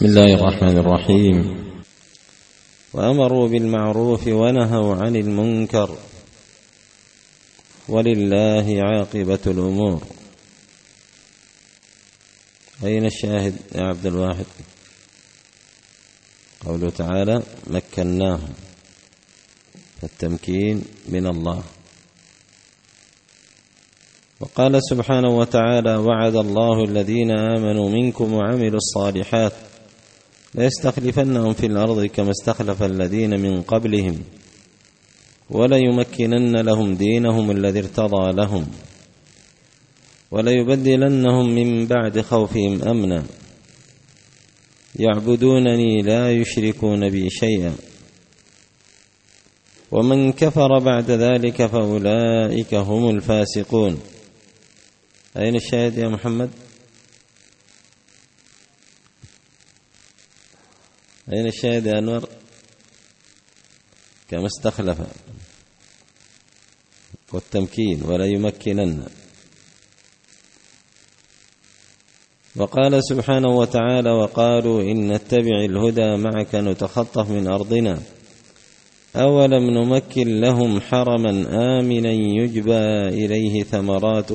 بسم الله الرحمن الرحيم. وأمروا بالمعروف ونهوا عن المنكر ولله عاقبة الأمور. أين الشاهد يا عبد الواحد؟ قوله تعالى مكناهم، فالتمكين من الله. وقال سبحانه وتعالى وعد الله الذين آمنوا منكم وعملوا الصالحات ليستخلفنهم في الأرض كما استخلف الذين من قبلهم وليمكنن لهم دينهم الذي ارتضى لهم وليبدلنهم من بعد خوفهم أمنا يعبدونني لا يشركون بي شيئا ومن كفر بعد ذلك فأولئك هم الفاسقون. أين الشاهد يا محمد؟ أين الشاهد يا أنور؟ كما استخلف والتمكين ولا يمكنن. وقال سبحانه وتعالى وقالوا إن نتبع الهدى معك نتخطف من أرضنا أولم نمكن لهم حرما آمنا يجبى إليه ثمرات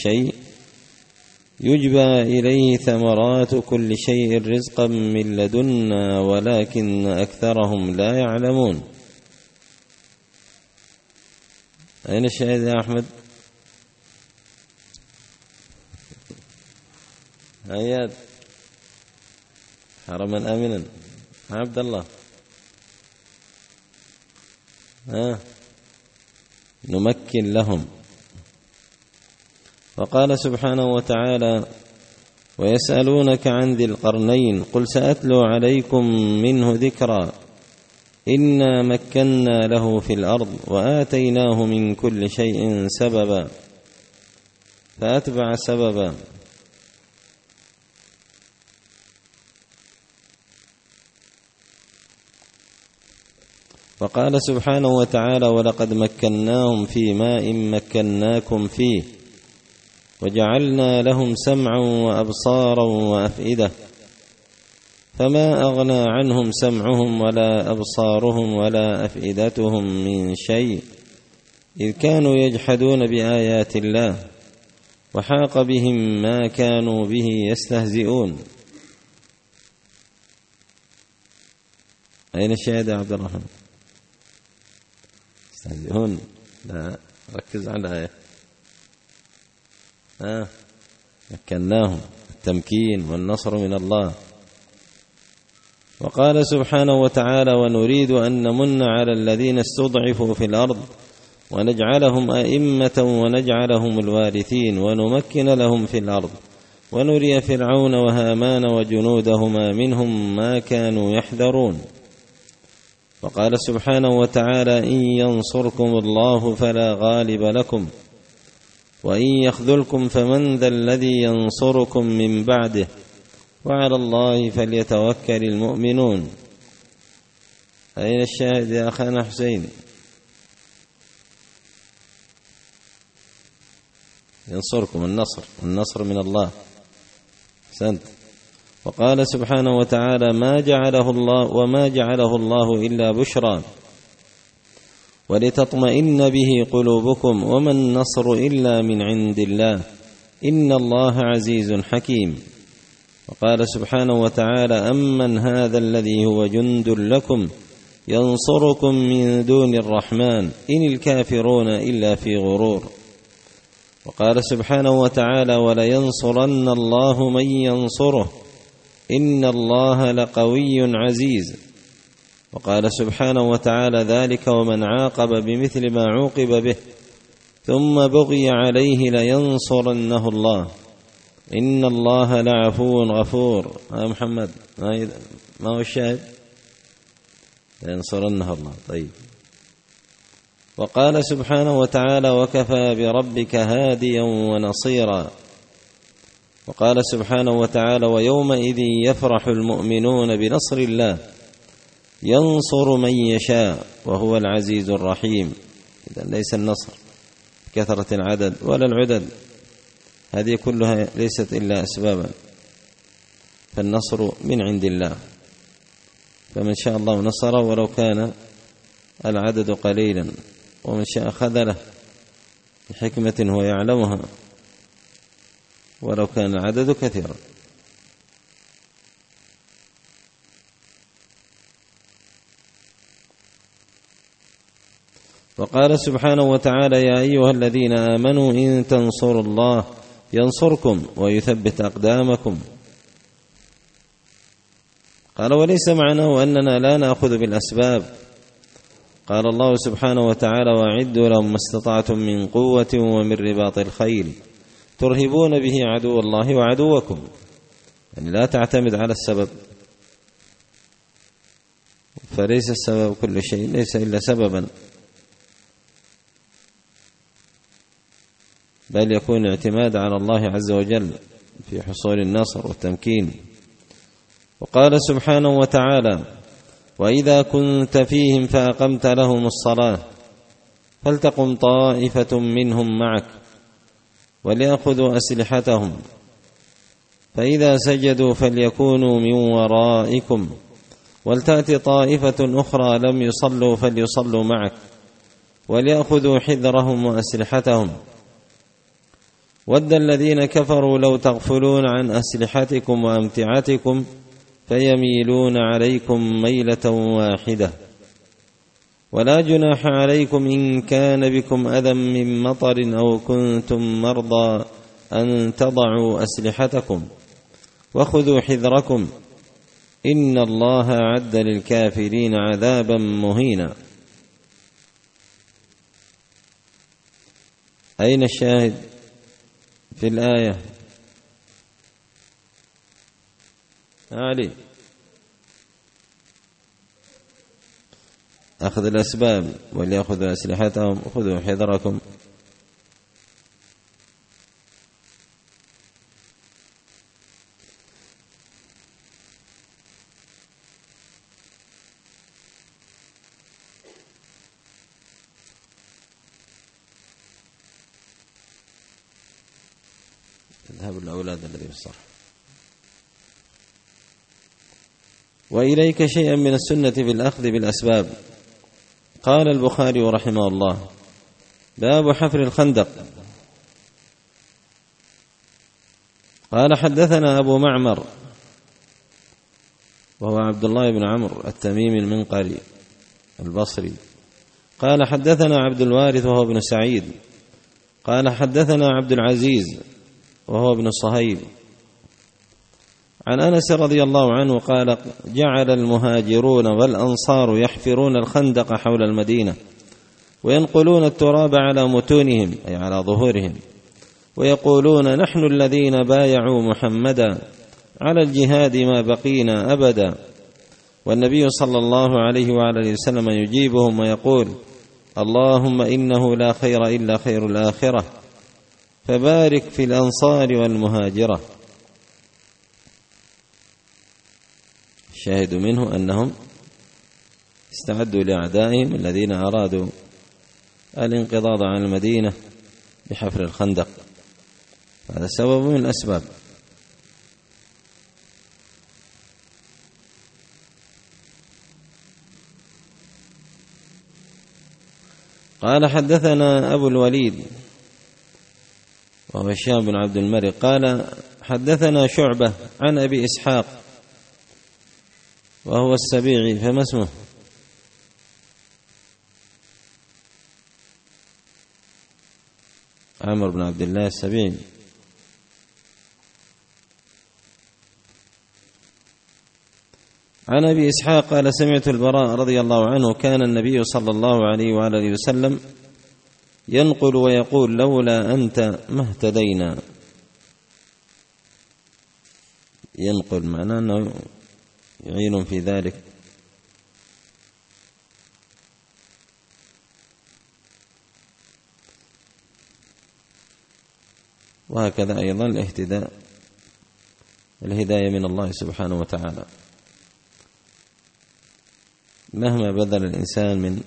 كل شيء رزقا من لدنا ولكن أكثرهم لا يعلمون. أين الشاهد يا أحمد؟ آيات حرما آمنا عبد الله. نمكن لهم. وقال سبحانه وتعالى ويسألونك عن ذي القرنين قل سأتلو عليكم منه ذكرا إنا مكنا له في الأرض وآتيناه من كل شيء سببا فأتبع سببا. وقال سبحانه وتعالى ولقد مكناهم في ماء مكناكم فيه وجعلنا لهم سمعا وأبصارا وأفئدة فما أغنى عنهم سمعهم ولا أبصارهم ولا أفئدتهم من شيء إذ كانوا يجحدون بآيات الله وحاق بهم ما كانوا به يستهزئون. أين الشاهد يا عبد الرحمن؟ يستهزئون؟ لا ركز على الآية. مكناهم، التمكين والنصر من الله. وقال سبحانه وتعالى ونريد أن نمن على الذين استضعفوا في الأرض ونجعلهم أئمة ونجعلهم الوارثين ونمكن لهم في الأرض ونري فرعون وهامان وجنودهما منهم ما كانوا يحذرون. وقال سبحانه وتعالى إن ينصركم الله فلا غالب لكم وإن يخذلكم فمن ذا الذي ينصركم من بعده وعلى الله فليتوكل المؤمنون. أين الشاهد يا أخانا حسين؟ ينصركم النصر من الله. أحسنت. وقال سبحانه وتعالى ما جعله الله إلا بشرى ولتطمئن به قلوبكم وما النصر إلا من عند الله إن الله عزيز حكيم. وقال سبحانه وتعالى أمن هذا الذي هو جند لكم ينصركم من دون الرحمن إن الكافرون إلا في غرور. وقال سبحانه وتعالى ولينصرن الله من ينصره إن الله لقوي عزيز. وقال سبحانه وتعالى ذلك ومن عاقب بمثل ما عوقب به ثم بغي عليه لينصرنه الله إن الله لعفو غفور. محمد ما هو الشاهد؟ لينصرنه الله. طيب. وقال سبحانه وتعالى وكفى بربك هاديا ونصيرا. وقال سبحانه وتعالى ويومئذ يفرح المؤمنون بنصر الله ينصر من يشاء وهو العزيز الرحيم. إذن ليس النصر كثرة العدد ولا العدد، هذه كلها ليست إلا أسبابا. فالنصر من عند الله، فمن شاء الله نصره ولو كان العدد قليلا، ومن شاء خذله بحكمة هو يعلمها ولو كان العدد كثيرا. وقال سبحانه وتعالى: يا أيها الذين آمنوا إن تنصروا الله ينصركم ويثبت أقدامكم. قال: وليس معناه أننا لا نأخذ بالأسباب. قال الله سبحانه وتعالى: وأعدوا لهم ما استطعتم من قوة ومن رباط الخيل ترهبون به عدو الله وعدوكم. يعني لا تعتمد على السبب، فليس السبب كل شيء، ليس إلا سببا، بل يكون الاعتماد على الله عز وجل في حصول النصر والتمكين. وقال سبحانه وتعالى: وإذا كنت فيهم فأقمت لهم الصلاة فلتقم طائفة منهم معك وليأخذوا أسلحتهم فإذا سجدوا فليكونوا من ورائكم ولتأت طائفة أخرى لم يصلوا فليصلوا معك وليأخذوا حذرهم وأسلحتهم ود الذين كفروا لو تغفلون عن أسلحتكم وأمتعتكم فيميلون عليكم ميلة واحدة ولا جناح عليكم إن كان بكم أذى من مطر أو كنتم مرضى أن تضعوا أسلحتكم وخذوا حذركم إن الله أعد للكافرين عذابا مهينا. أين الشاهد في الآية؟ علي أخذ الأسباب وليأخذوا أسلحتهم وخذوا حذركم. اذهب الأولاد الذي في الصرح. وإليك شيئا من السنة في الأخذ بالأسباب. قال البخاري رحمه الله: باب حفر الخندق. قال: حدثنا أبو معمر وهو عبد الله بن عمرو التميمي المنقري البصري. قال: حدثنا عبد الوارث وهو ابن سعيد. قال: حدثنا عبد العزيز وهو ابن صهيب عن أنس رضي الله عنه قال: جعل المهاجرون والأنصار يحفرون الخندق حول المدينة وينقلون التراب على متونهم أي على ظهورهم ويقولون: نحن الذين بايعوا محمدا على الجهاد ما بقينا أبدا. والنبي صلى الله عليه وعلى وسلم يجيبهم ويقول: اللهم إنه لا خير إلا خير الآخرة فبارك في الأنصار والمهاجرة. الشاهد منه أنهم استعدوا لأعدائهم الذين أرادوا الانقضاض عن المدينة بحفر الخندق، هذا سبب من الأسباب. قال: حدثنا أبو الوليد وهو هشام بن عبد الملك قال: حدثنا شعبة عن أبي إسحاق وهو السبيعي، فما اسمه؟ عمرو بن عبد الله السبيعي. عن أبي إسحاق قال: سمعت البراء رضي الله عنه: كان النبي صلى الله عليه وآله وسلم ينقل ويقول: لولا أنت ما اهتدينا. ينقل معناه أنه يعين في ذلك. وهكذا أيضا الاهتداء، الهداية من الله سبحانه وتعالى. مهما بذل الإنسان من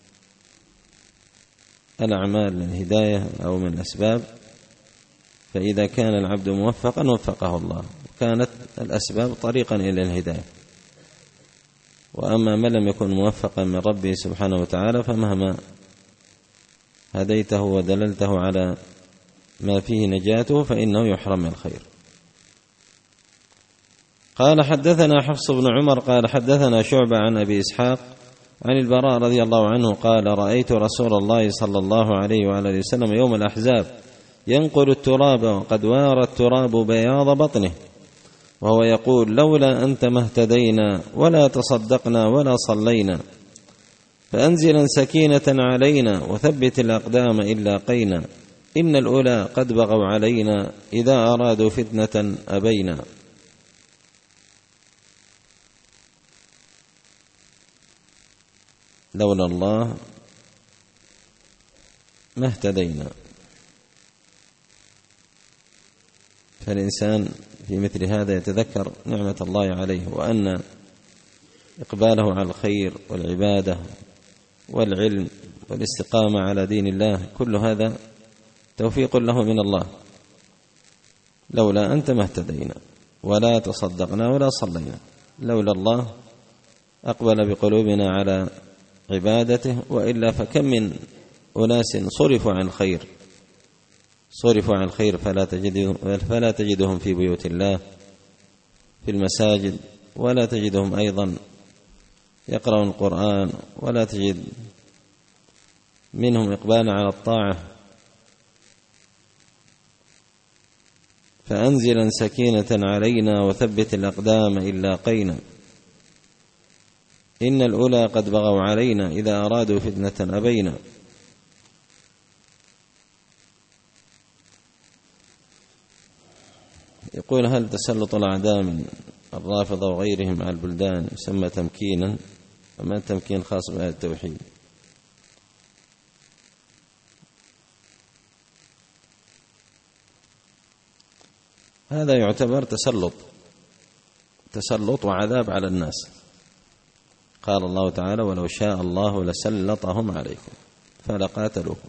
الأعمال للهداية أو من الأسباب، فإذا كان العبد موفقا وفقه الله، كانت الأسباب طريقا إلى الهداية. وأما من لم يكن موفقا من ربه سبحانه وتعالى فمهما هديته ودللته على ما فيه نجاته فإنه يحرم من الخير. قال حدثنا حفص بن عمر قال حدثنا شعبة عن أبي إسحاق عن البراء رضي الله عنه قال رأيت رسول الله صلى الله عليه وآله وسلم يوم الأحزاب ينقل التراب وقد وارى التراب بياض بطنه وهو يقول لولا أنت ما اهتدينا ولا تصدقنا ولا صلينا فأنزلا سكينة علينا وثبت الأقدام إن لاقينا إن الأولى قد بغوا علينا إذا أرادوا فتنة أبينا. لولا الله ما اهتدينا. فالإنسان في مثل هذا يتذكر نعمة الله عليه وأن إقباله على الخير والعبادة والعلم والاستقامة على دين الله كل هذا توفيق له من الله. لولا أنت ما اهتدينا ولا تصدقنا ولا صلينا. لولا الله أقبل بقلوبنا على عبادته، وإلا فكم من أناس صرفوا عن الخير فلا تجدهم في بيوت الله في المساجد، ولا تجدهم أيضا يقرأون القرآن، ولا تجد منهم إقبالا على الطاعة. فأنزلا سكينة علينا وثبت الأقدام إن لاقينا إن الأولى قد بغوا علينا إذا أرادوا فتنة أبينا. يقول هل تسلط الأعداء من الرافضة وغيرهم على البلدان يسمى تمكينا؟ أما التمكين خاص بأهل التوحيد. هذا يعتبر تسلط وعذاب على الناس. قال الله تعالى ولو شاء الله لسلطهم عليكم فلقاتلوكم.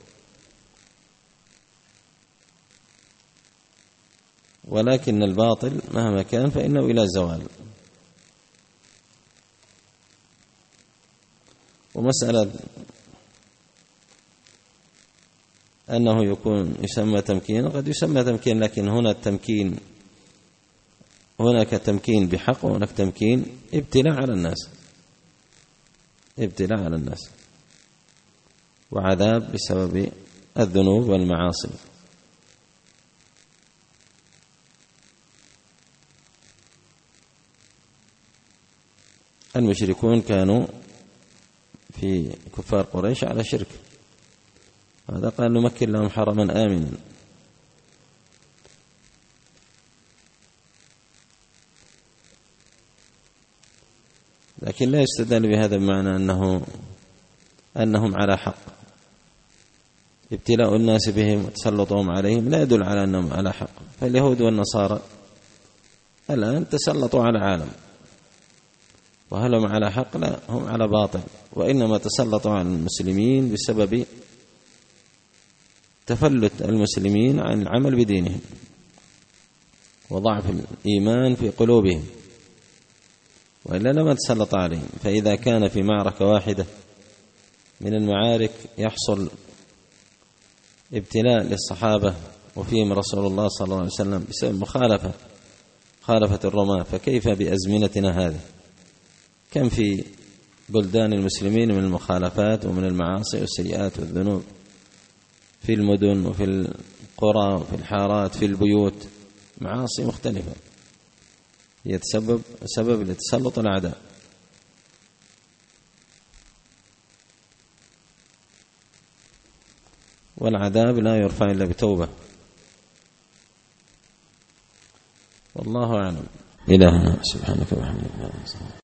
ولكن الباطل مهما كان فإنه إلى زوال. ومسألة أنه يسمى تمكين، قد يسمى تمكين، لكن هنا التمكين هناك تمكين بحق وهناك تمكين ابتلاء على الناس وعذاب بسبب الذنوب والمعاصي. المشركون كانوا في كفار قريش على شرك، هذا قال نمكن لهم حرما آمنا. لكن لا يستدل بهذا بمعنى أنهم على حق. ابتلاء الناس بهم وتسلطهم عليهم لا يدل على أنهم على حق. فاليهود والنصارى الآن تسلطوا على العالم، وهل هم على حق؟ لا، هم على باطل، وإنما تسلطوا على المسلمين بسبب تفلت المسلمين عن العمل بدينهم وضعف الإيمان في قلوبهم، وإلا لما تسلط عليهم. فإذا كان في معركة واحدة من المعارك يحصل ابتلاء للصحابة وفيهم رسول الله صلى الله عليه وسلم بسبب مخالفة الرماة، فكيف بأزمنتنا هذه؟ كم في بلدان المسلمين من المخالفات ومن المعاصي والسيئات والذنوب في المدن وفي القرى وفي الحارات في البيوت، معاصي مختلفة هي سبب لتسلط الأعداء. والعذاب لا يرفع إلا بتوبة. والله أعلم. إلهنا سبحانك وبحمدك.